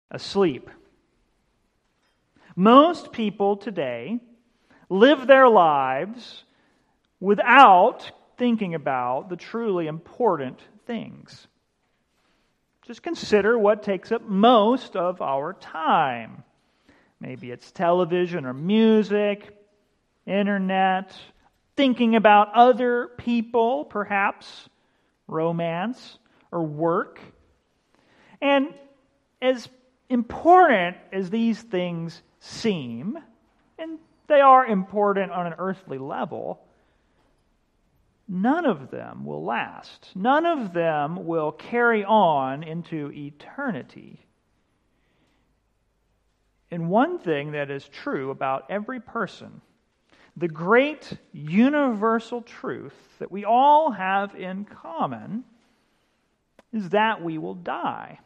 asleep. Most people today live their lives without thinking about the truly important things. Just consider what takes up most of our time. Maybe it's television or music, internet, thinking about other people, perhaps romance or work. And as important as these things seem, and they are important on an earthly level, none of them will last. None of them will carry on into eternity. And one thing that is true about every person, the great universal truth that we all have in common, is that we will die.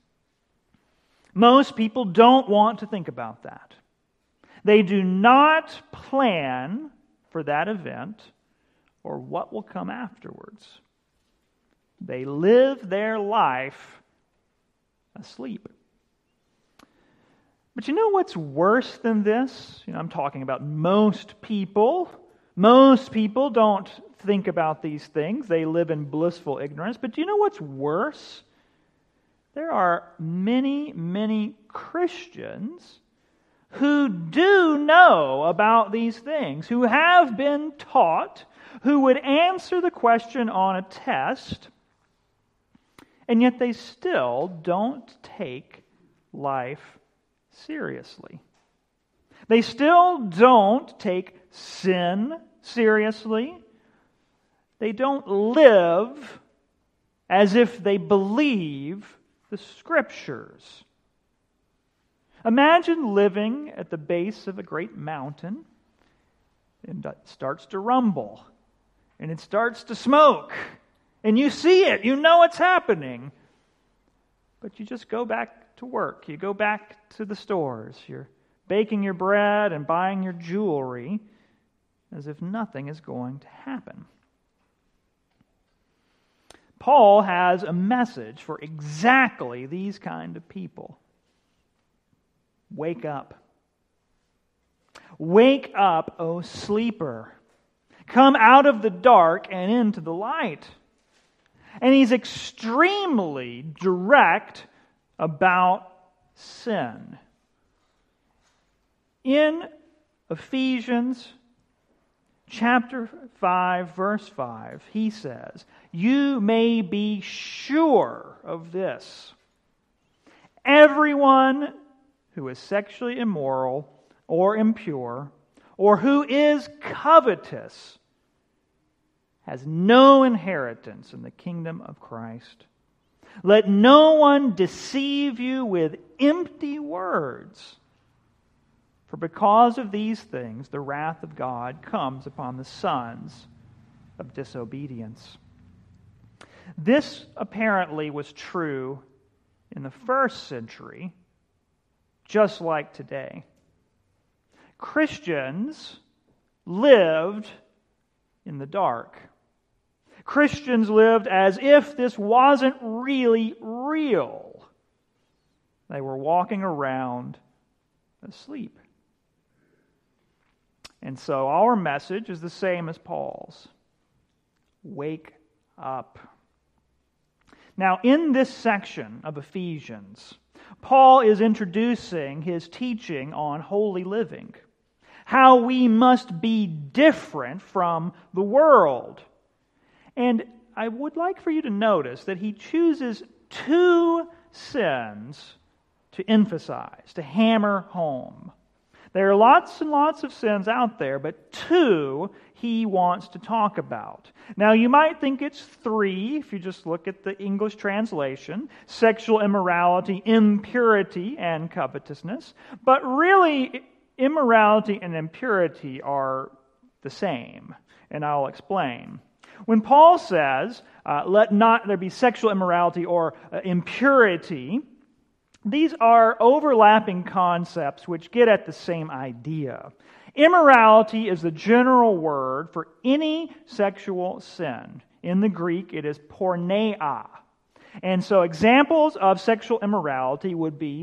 Most people don't want to think about that. They do not plan for that event or what will come afterwards. They live their life asleep. But you know what's worse than this? I'm talking about most people. Most people don't think about these things. They live in blissful ignorance. But do you know what's worse? There are many, many Christians who do know about these things, who have been taught, who would answer the question on a test, and yet they still don't take life seriously. They still don't take sin seriously. They don't live as if they believe the Scriptures. Imagine living at the base of a great mountain, and it starts to rumble, and it starts to smoke, and you see it, you know it's happening, but you just go back to work. You go back to the stores. You're baking your bread and buying your jewelry as if nothing is going to happen. Paul has a message for exactly these kind of people. Wake up. Wake up, O sleeper. Come out of the dark and into the light. And he's extremely direct about sin. In Ephesians chapter 5, verse 5, he says, "You may be sure of this. Everyone who is sexually immoral or impure or who is covetous has no inheritance in the kingdom of Christ. Let no one deceive you with empty words. For because of these things, the wrath of God comes upon the sons of disobedience." This apparently was true in the first century, just like today. Christians lived in the dark. Christians lived as if this wasn't really real. They were walking around asleep. And so our message is the same as Paul's. Wake up. Now, in this section of Ephesians, Paul is introducing his teaching on holy living, how we must be different from the world. And I would like for you to notice that he chooses two sins to emphasize, to hammer home. There are lots and lots of sins out there, but two he wants to talk about. Now, you might think it's three if you just look at the English translation: sexual immorality, impurity, and covetousness. But really, immorality and impurity are the same, and I'll explain. When Paul says, let not there be sexual immorality or impurity, these are overlapping concepts which get at the same idea. Immorality is the general word for any sexual sin. In the Greek, it is porneia. And so examples of sexual immorality would be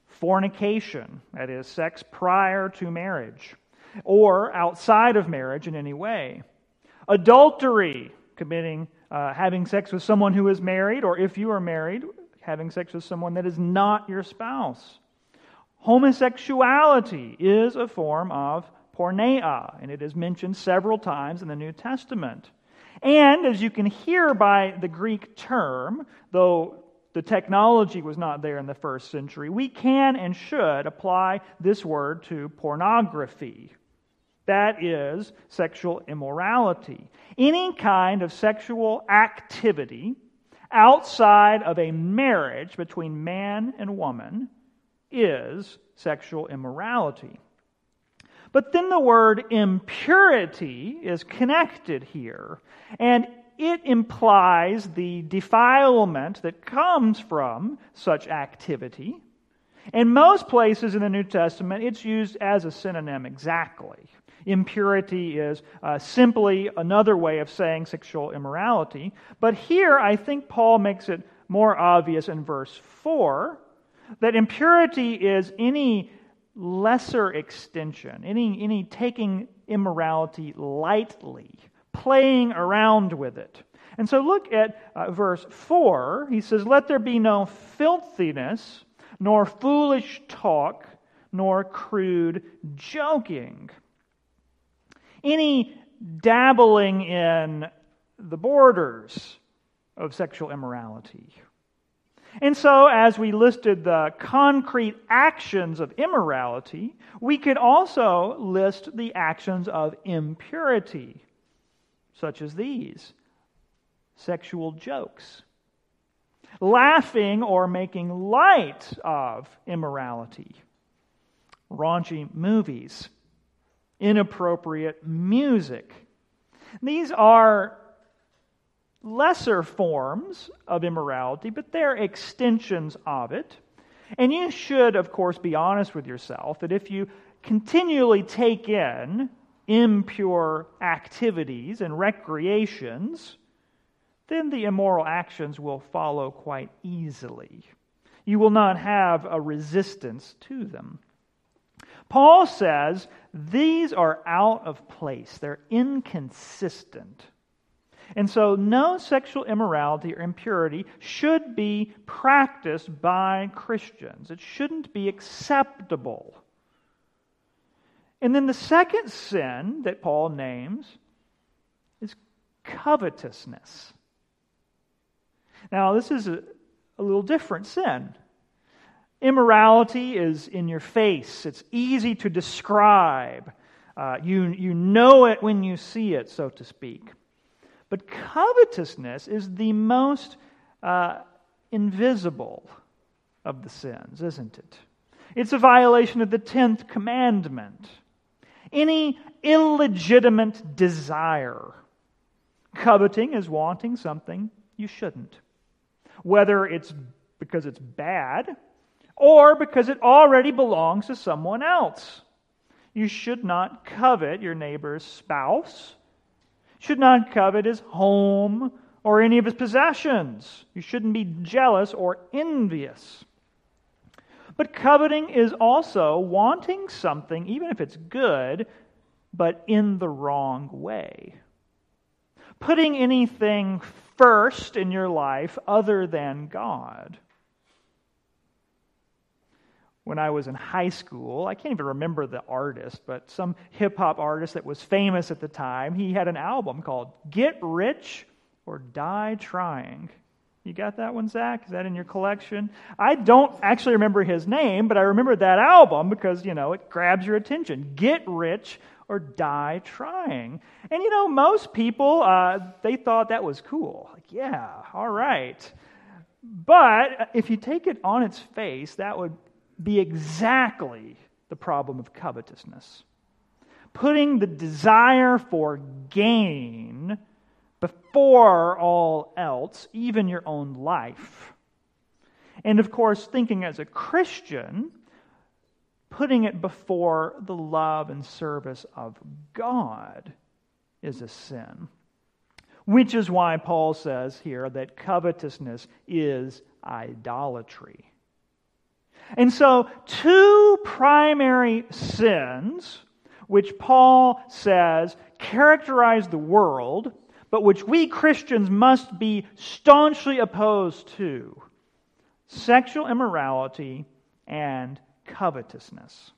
fornication, that is, sex prior to marriage, or outside of marriage in any way. Adultery, having sex with someone who is married, or if you are married, having sex with someone that is not your spouse. Homosexuality is a form of porneia, and it is mentioned several times in the New Testament. And as you can hear by the Greek term, though the technology was not there in the first century, we can and should apply this word to pornography. That is sexual immorality. Any kind of sexual activity outside of a marriage between man and woman is sexual immorality. But then the word impurity is connected here, and it implies the defilement that comes from such activity. In most places in the New Testament, it's used as a synonym exactly. Impurity is simply another way of saying sexual immorality. But here, I think Paul makes it more obvious in verse 4 that impurity is any lesser extension, any taking immorality lightly, playing around with it. And so look at verse 4. He says, "Let there be no filthiness, nor foolish talk, nor crude joking." Any dabbling in the borders of sexual immorality. And so, as we listed the concrete actions of immorality, we could also list the actions of impurity, such as these: sexual jokes, laughing or making light of immorality, raunchy movies, inappropriate music. These are lesser forms of immorality, but they're extensions of it. And you should, of course, be honest with yourself that if you continually take in impure activities and recreations, then the immoral actions will follow quite easily. You will not have a resistance to them. Paul says these are out of place. They're inconsistent. And so no sexual immorality or impurity should be practiced by Christians. It shouldn't be acceptable. And then the second sin that Paul names is covetousness. Now, this is a little different sin. Immorality is in your face. It's easy to describe. You know it when you see it, so to speak. But covetousness is the most invisible of the sins, isn't it? It's a violation of the 10th commandment. Any illegitimate desire. Coveting is wanting something you shouldn't. Whether it's because it's bad or because it already belongs to someone else. You should not covet your neighbor's spouse. Should not covet his home or any of his possessions. You shouldn't be jealous or envious. But coveting is also wanting something, even if it's good, but in the wrong way. Putting anything first in your life other than God. When I was in high school, I can't even remember the artist, but some hip-hop artist that was famous at the time, he had an album called Get Rich or Die Trying. You got that one, Zach? Is that in your collection? I don't actually remember his name, but I remember that album because, it grabs your attention. Get Rich or Die Trying. And, most people, they thought that was cool. Like, yeah, all right. But if you take it on its face, that would be exactly the problem of covetousness. Putting the desire for gain before all else, even your own life. And of course, thinking as a Christian, putting it before the love and service of God is a sin. Which is why Paul says here that covetousness is idolatry. And so, two primary sins, which Paul says characterize the world, but which we Christians must be staunchly opposed to: sexual immorality and covetousness.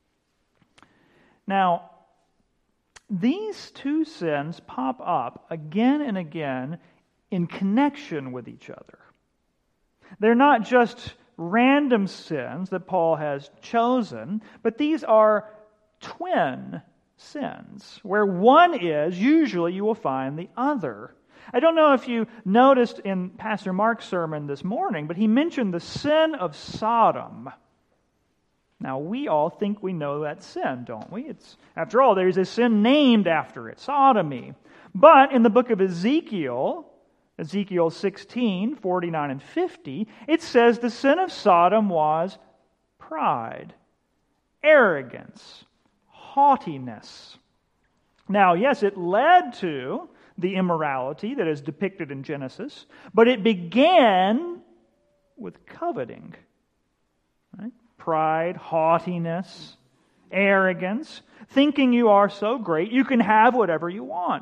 Now, these two sins pop up again and again in connection with each other. They're not just random sins that Paul has chosen, but these are twin sins, where one is, usually you will find the other. I don't know if you noticed in Pastor Mark's sermon this morning, but he mentioned the sin of Sodom. Now, we all think we know that sin, don't we? After all, there's a sin named after it, sodomy. But in the book of Ezekiel 16, 49 and 50, it says the sin of Sodom was pride, arrogance, haughtiness. Now, yes, it led to the immorality that is depicted in Genesis, but it began with coveting. Right? Pride, haughtiness, arrogance, thinking you are so great you can have whatever you want.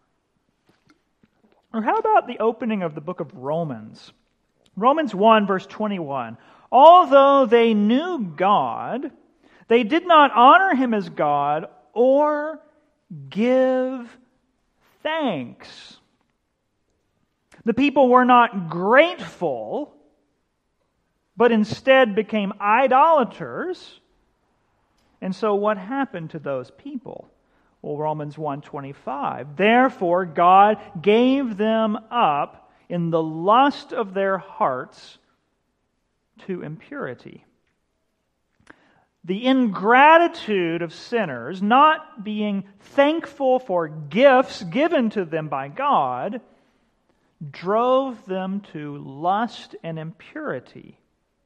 Or how about the opening of the book of Romans? Romans 1, verse 21. Although they knew God, they did not honor Him as God or give thanks. The people were not grateful, but instead became idolaters. And so what happened to those people? Well, Romans 1:25. Therefore, God gave them up in the lust of their hearts to impurity. The ingratitude of sinners, not being thankful for gifts given to them by God, drove them to lust and impurity.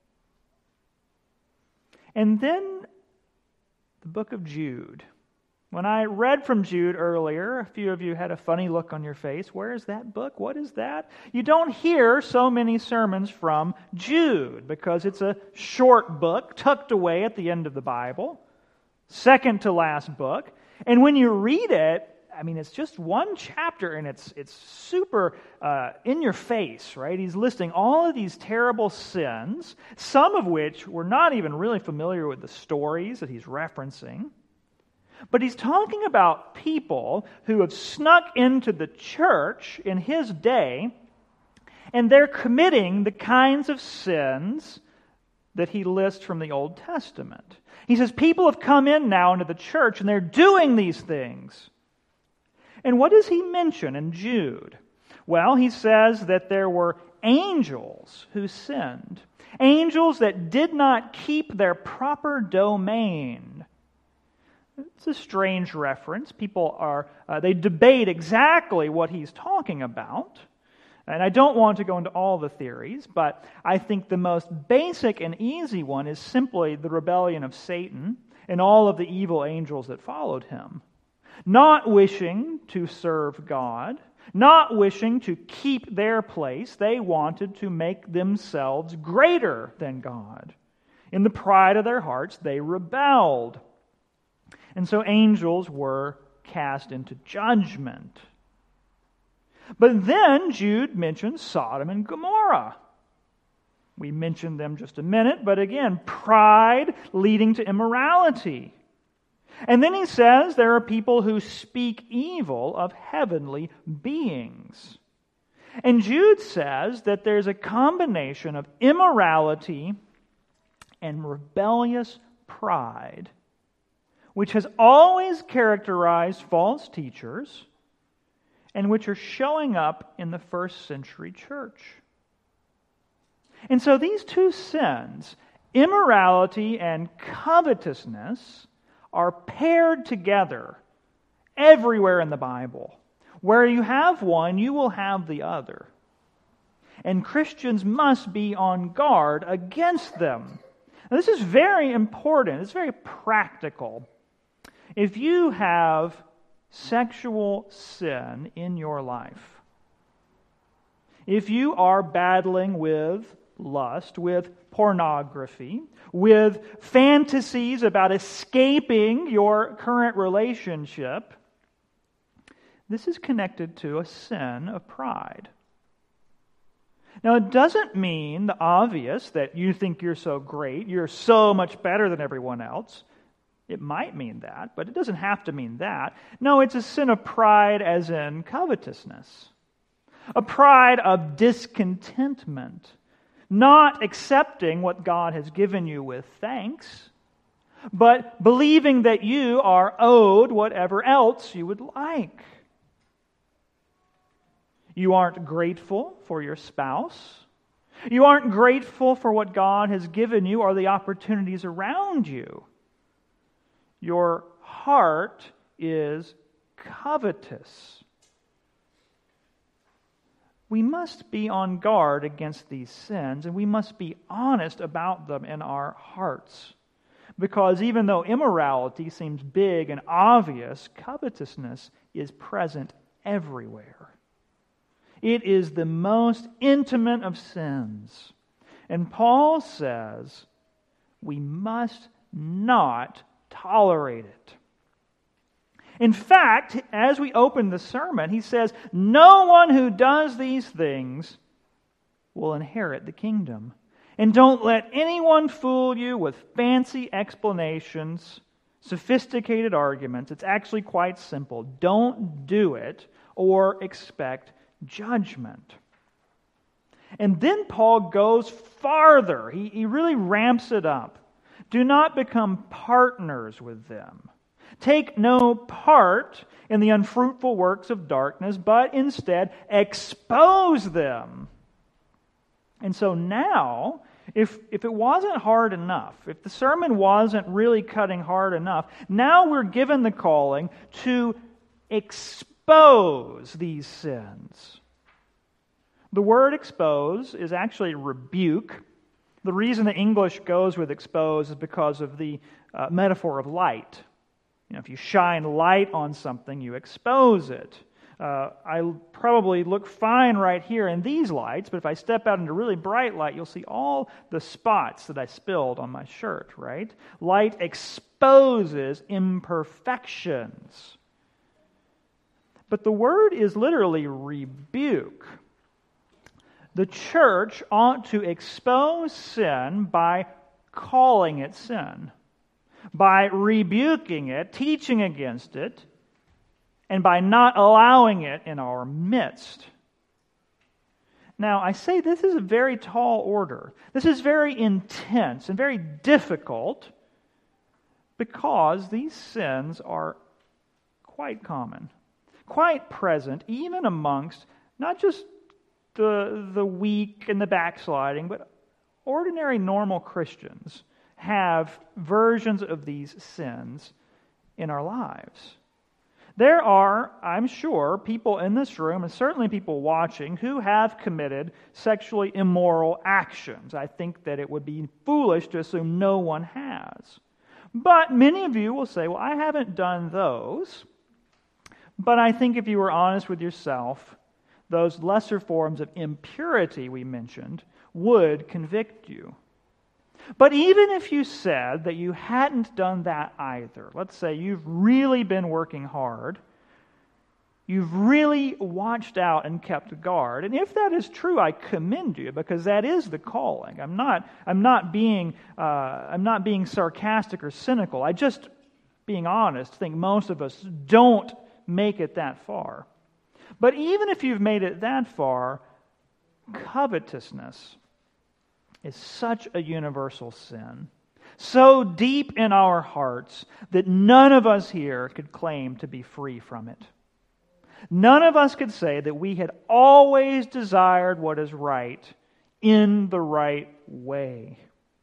And then the book of Jude. When I read from Jude earlier, a few of you had a funny look on your face. Where is that book? What is that? You don't hear so many sermons from Jude because it's a short book tucked away at the end of the Bible, second to last book. And when you read it, I mean, it's just one chapter and it's super in your face, right? He's listing all of these terrible sins, some of which we're not even really familiar with the stories that he's referencing. But he's talking about people who have snuck into the church in his day, and they're committing the kinds of sins that he lists from the Old Testament. He says people have come in now into the church, and they're doing these things. And what does he mention in Jude? Well, he says that there were angels who sinned. Angels that did not keep their proper domain. It's a strange reference. People they debate exactly what he's talking about. And I don't want to go into all the theories, but I think the most basic and easy one is simply the rebellion of Satan and all of the evil angels that followed him. Not wishing to serve God, not wishing to keep their place, they wanted to make themselves greater than God. In the pride of their hearts, they rebelled. And so angels were cast into judgment. But then Jude mentions Sodom and Gomorrah. We mentioned them just a minute, but again, pride leading to immorality. And then he says there are people who speak evil of heavenly beings. And Jude says that there's a combination of immorality and rebellious pride, which has always characterized false teachers and which are showing up in the first century church. And so these two sins, immorality and covetousness, are paired together everywhere in the Bible. Where you have one, you will have the other. And Christians must be on guard against them. Now, this is very important. It's very practical. If you have sexual sin in your life, if you are battling with lust, with pornography, with fantasies about escaping your current relationship, this is connected to a sin of pride. Now, it doesn't mean the obvious that you think you're so great, you're so much better than everyone else. It might mean that, but it doesn't have to mean that. No, it's a sin of pride as in covetousness. A pride of discontentment, not accepting what God has given you with thanks, but believing that you are owed whatever else you would like. You aren't grateful for your spouse. You aren't grateful for what God has given you or the opportunities around you. Your heart is covetous. We must be on guard against these sins, and we must be honest about them in our hearts. Because even though immorality seems big and obvious, covetousness is present everywhere. It is the most intimate of sins. And Paul says we must not tolerate it. In fact, as we open the sermon, he says, no one who does these things will inherit the kingdom. And don't let anyone fool you with fancy explanations, sophisticated arguments. It's actually quite simple. Don't do it or expect judgment. And then Paul goes farther. He really ramps it up. Do not become partners with them. Take no part in the unfruitful works of darkness, but instead expose them. And so now, if it wasn't hard enough, if the sermon wasn't really cutting hard enough, now we're given the calling to expose these sins. The word expose is actually rebuke. The reason the English goes with expose is because of the metaphor of light. You know, if you shine light on something, you expose it. I probably look fine right here in these lights, but if I step out into really bright light, you'll see all the spots that I spilled on my shirt, right? Light exposes imperfections. But the word is literally rebuke. The church ought to expose sin by calling it sin, by rebuking it, teaching against it, and by not allowing it in our midst. Now, I say this is a very tall order. This is very intense and very difficult because these sins are quite common, quite present, even amongst not just the weak and the backsliding, but ordinary normal Christians have versions of these sins in our lives. There are, I'm sure, people in this room, and certainly people watching, who have committed sexually immoral actions. I think that it would be foolish to assume no one has. But many of you will say, well, I haven't done those. But I think if you were honest with yourself, those lesser forms of impurity we mentioned would convict you. But even if you said that you hadn't done that either, let's say you've really been working hard, you've really watched out and kept guard, and if that is true, I commend you because that is the calling. I'm not being sarcastic or cynical. I just, being honest, think most of us don't make it that far. But even if you've made it that far, covetousness is such a universal sin, so deep in our hearts that none of us here could claim to be free from it. None of us could say that we had always desired what is right in the right way.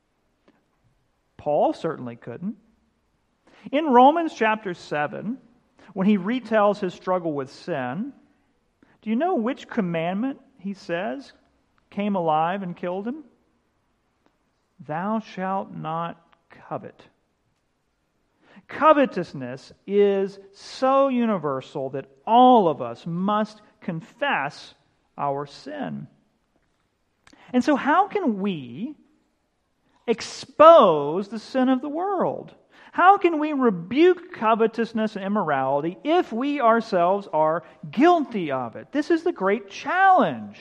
Paul certainly couldn't. In Romans chapter 7, when he retells his struggle with sin, do you know which commandment, he says, came alive and killed him? Thou shalt not covet. Covetousness is so universal that all of us must confess our sin. And so how can we, expose the sin of the world? How can we rebuke covetousness and immorality if we ourselves are guilty of it? This is the great challenge.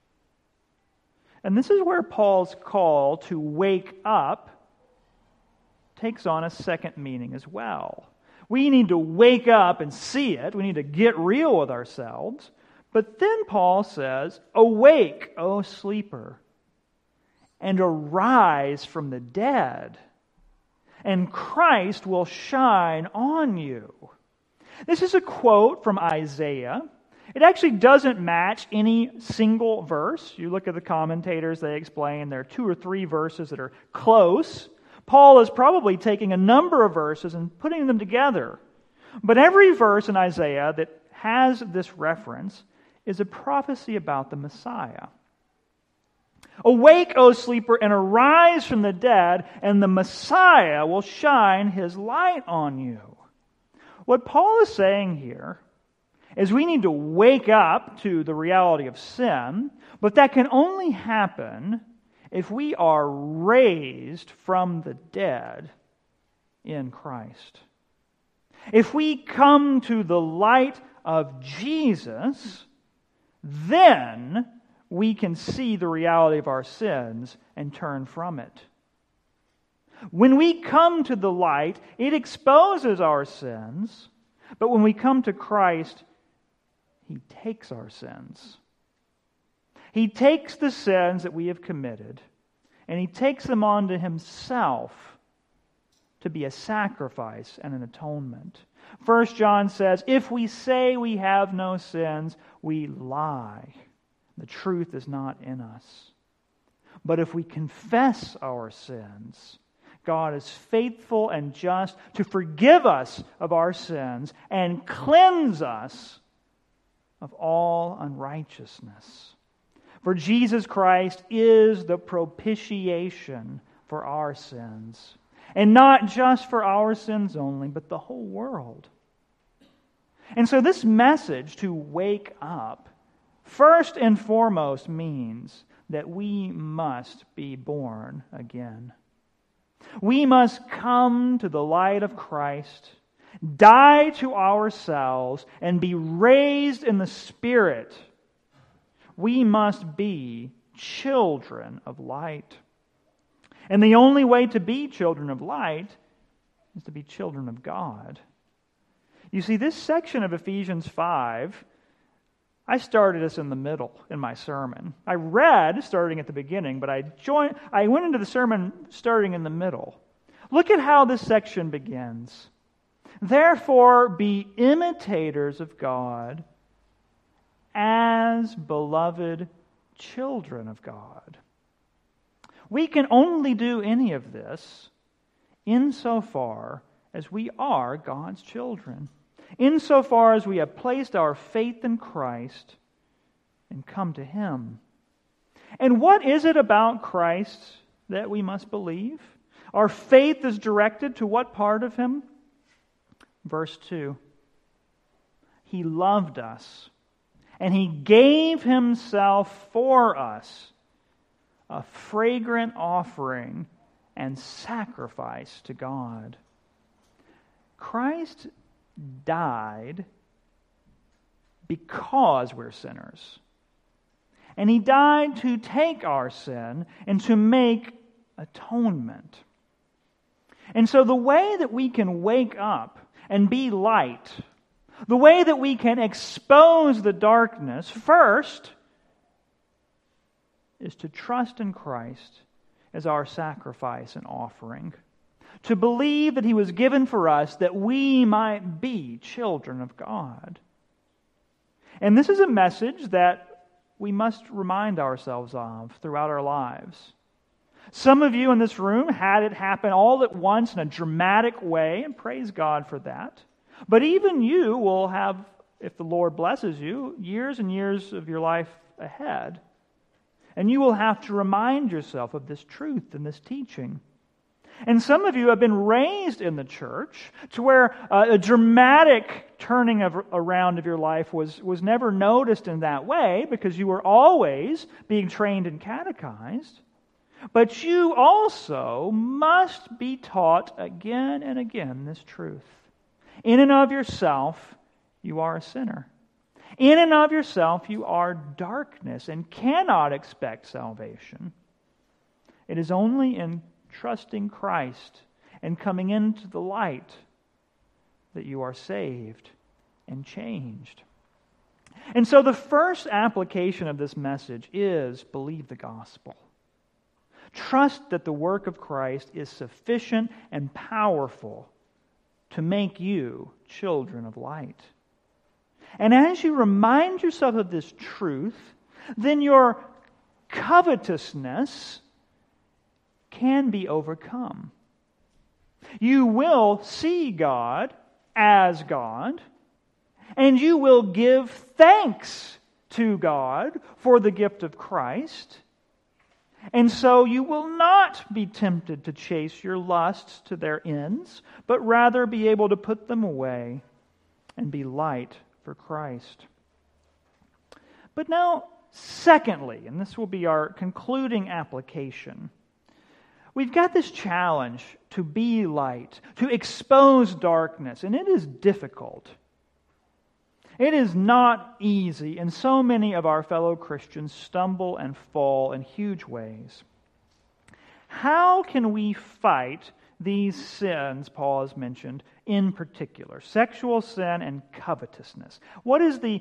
And this is where Paul's call to wake up takes on a second meaning as well. We need to wake up and see it. We need to get real with ourselves. But then Paul says, "Awake, O sleeper, and arise from the dead, and Christ will shine on you." This is a quote from Isaiah. It actually doesn't match any single verse. You look at the commentators, they explain there are 2 or 3 verses that are close. Paul is probably taking a number of verses and putting them together. But every verse in Isaiah that has this reference is a prophecy about the Messiah. "Awake, O sleeper, and arise from the dead, and the Messiah will shine his light on you." What Paul is saying here is we need to wake up to the reality of sin, but that can only happen if we are raised from the dead in Christ. If we come to the light of Jesus, then we can see the reality of our sins and turn from it. When we come to the light, it exposes our sins, but when we come to Christ, He takes our sins. He takes the sins that we have committed, and He takes them onto Himself to be a sacrifice and an atonement. 1 John says, "If we say we have no sins, we lie. The truth is not in us. But if we confess our sins, God is faithful and just to forgive us of our sins and cleanse us of all unrighteousness. For Jesus Christ is the propitiation for our sins, and not just for our sins only, but the whole world." And so this message to wake up, first and foremost, means that we must be born again. We must come to the light of Christ, die to ourselves, and be raised in the Spirit. We must be children of light. And the only way to be children of light is to be children of God. You see, this section of Ephesians 5, I started this in the middle in my sermon. I read starting at the beginning, but I went into the sermon starting in the middle. Look at how this section begins. "Therefore, be imitators of God as beloved children of God." We can only do any of this insofar as we are God's children, insofar as we have placed our faith in Christ and come to Him. And what is it about Christ that we must believe? Our faith is directed to what part of Him? Verse 2. "He loved us, and He gave Himself for us, a fragrant offering and sacrifice to God." Christ died because we're sinners. And He died to take our sin and to make atonement. And so the way that we can wake up and be light, the way that we can expose the darkness, first, is to trust in Christ as our sacrifice and offering. To believe that He was given for us that we might be children of God. And this is a message that we must remind ourselves of throughout our lives. Some of you in this room had it happen all at once in a dramatic way, and praise God for that. But even you will have, if the Lord blesses you, years and years of your life ahead. And you will have to remind yourself of this truth and this teaching. And some of you have been raised in the church to where a dramatic turning around of your life was never noticed in that way because you were always being trained and catechized. But you also must be taught again and again this truth. In and of yourself, you are a sinner. In and of yourself, you are darkness and cannot expect salvation. It is only in trusting Christ and coming into the light that you are saved and changed. And so the first application of this message is believe the gospel. Trust that the work of Christ is sufficient and powerful to make you children of light. And as you remind yourself of this truth, then your covetousness can be overcome. You will see God as God, and you will give thanks to God for the gift of Christ. And so you will not be tempted to chase your lusts to their ends, but rather be able to put them away and be light for Christ. But now, secondly, and this will be our concluding application, we've got this challenge to be light, to expose darkness, and it is difficult. It is not easy, and so many of our fellow Christians stumble and fall in huge ways. How can we fight these sins Paul has mentioned in particular? Sexual sin and covetousness. What is the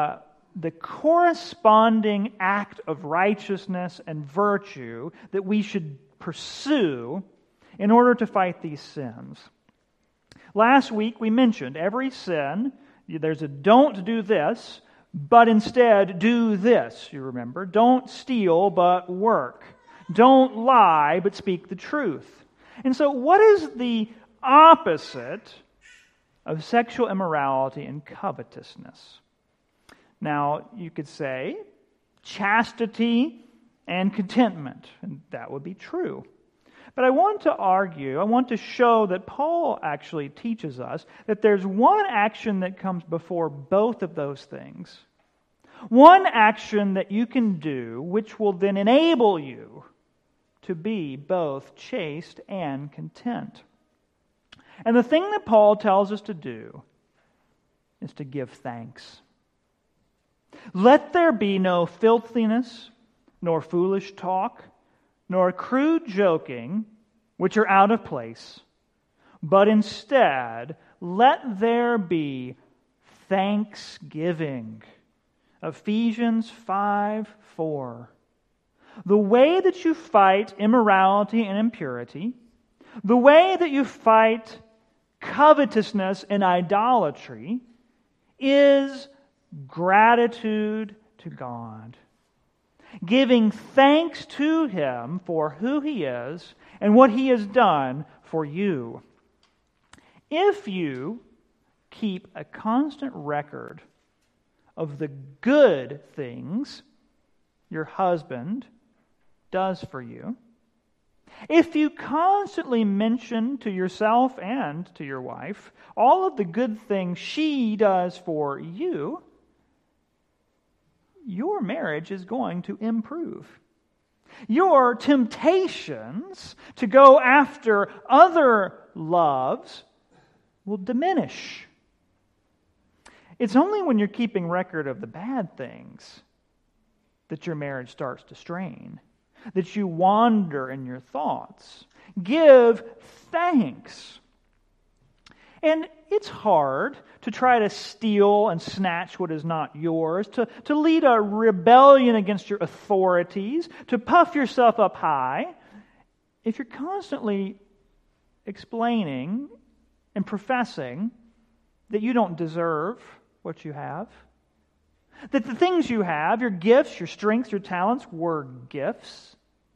corresponding act of righteousness and virtue that we should pursue in order to fight these sins? Last week we mentioned every sin, there's a don't do this, but instead do this, you remember. Don't steal, but work. Don't lie, but speak the truth. And so what is the opposite of sexual immorality and covetousness? Now, you could say chastity and contentment, and that would be true. But I want to show that Paul actually teaches us that there's one action that comes before both of those things. One action that you can do which will then enable you to be both chaste and content. And the thing that Paul tells us to do is to give thanks. Let there be no filthiness, nor foolish talk, nor crude joking, which are out of place, but instead let there be thanksgiving. Ephesians 5:4. The way that you fight immorality and impurity, the way that you fight covetousness and idolatry, is gratitude to God. Giving thanks to Him for who He is and what He has done for you. If you keep a constant record of the good things your husband does for you, if you constantly mention to yourself and to your wife all of the good things she does for you, your marriage is going to improve. Your temptations to go after other loves will diminish. It's only when you're keeping record of the bad things that your marriage starts to strain, that you wander in your thoughts. Give thanks. And it's hard to try to steal and snatch what is not yours, to lead a rebellion against your authorities, to puff yourself up high, if you're constantly explaining and professing that you don't deserve what you have, that the things you have, your gifts, your strengths, your talents, were gifts.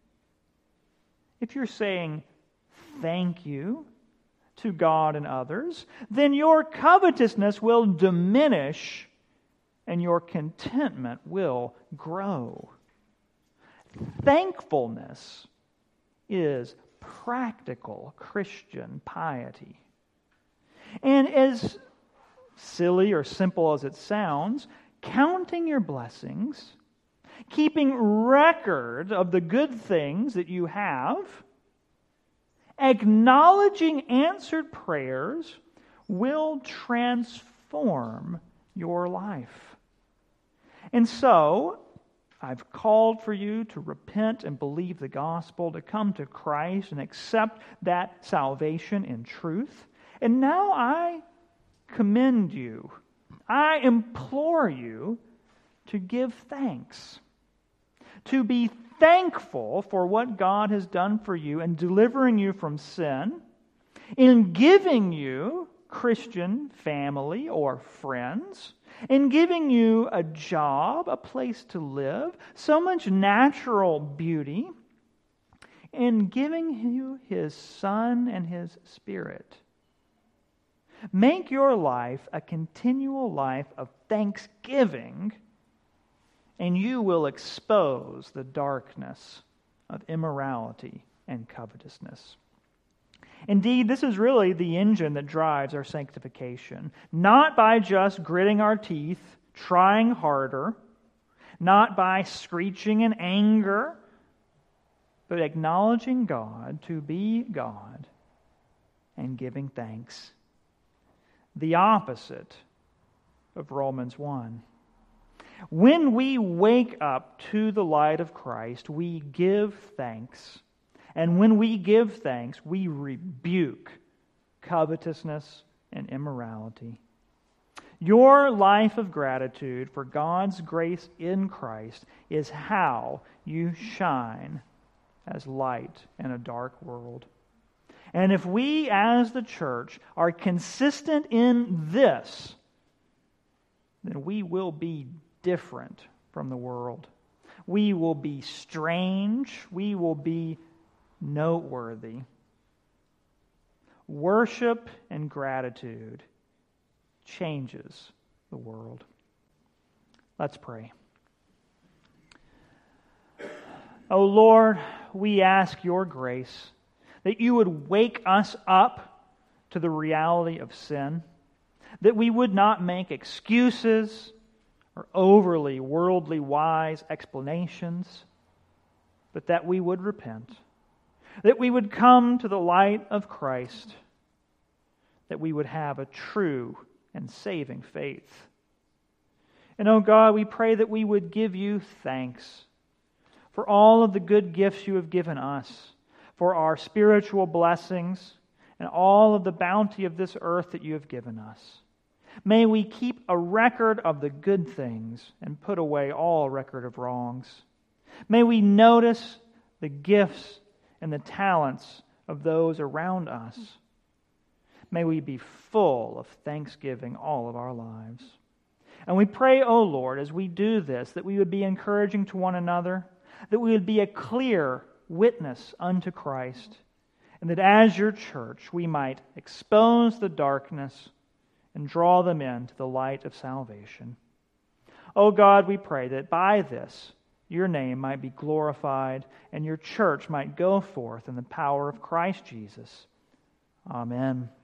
If you're saying thank you to God and others, then your covetousness will diminish and your contentment will grow. Thankfulness is practical Christian piety. And as silly or simple as it sounds, counting your blessings, keeping record of the good things that you have, acknowledging answered prayers will transform your life. And so, I've called for you to repent and believe the gospel, to come to Christ and accept that salvation in truth. And now I commend you. I implore you to give thanks, to be thankful for what God has done for you in delivering you from sin, in giving you Christian family or friends, in giving you a job, a place to live, so much natural beauty, in giving you His Son and His Spirit. Make your life a continual life of thanksgiving, and you will expose the darkness of immorality and covetousness. Indeed, this is really the engine that drives our sanctification, not by just gritting our teeth, trying harder, not by screeching in anger, but acknowledging God to be God and giving thanks. The opposite of Romans 1. When we wake up to the light of Christ, we give thanks. And when we give thanks, we rebuke covetousness and immorality. Your life of gratitude for God's grace in Christ is how you shine as light in a dark world. And if we as the church are consistent in this, then we will be different from the world. We will be strange. We will be noteworthy. Worship and gratitude changes the world. Let's pray. O Lord, we ask your grace that you would wake us up to the reality of sin, that we would not make excuses or overly worldly wise explanations, but that we would repent, that we would come to the light of Christ, that we would have a true and saving faith. And, oh God, we pray that we would give you thanks for all of the good gifts you have given us, for our spiritual blessings, and all of the bounty of this earth that you have given us. May we keep a record of the good things and put away all record of wrongs. May we notice the gifts and the talents of those around us. May we be full of thanksgiving all of our lives. And we pray, O Lord, as we do this, that we would be encouraging to one another, that we would be a clear witness unto Christ, and that as your church we might expose the darkness and draw them into the light of salvation. O God, we pray that by this your name might be glorified and your church might go forth in the power of Christ Jesus. Amen.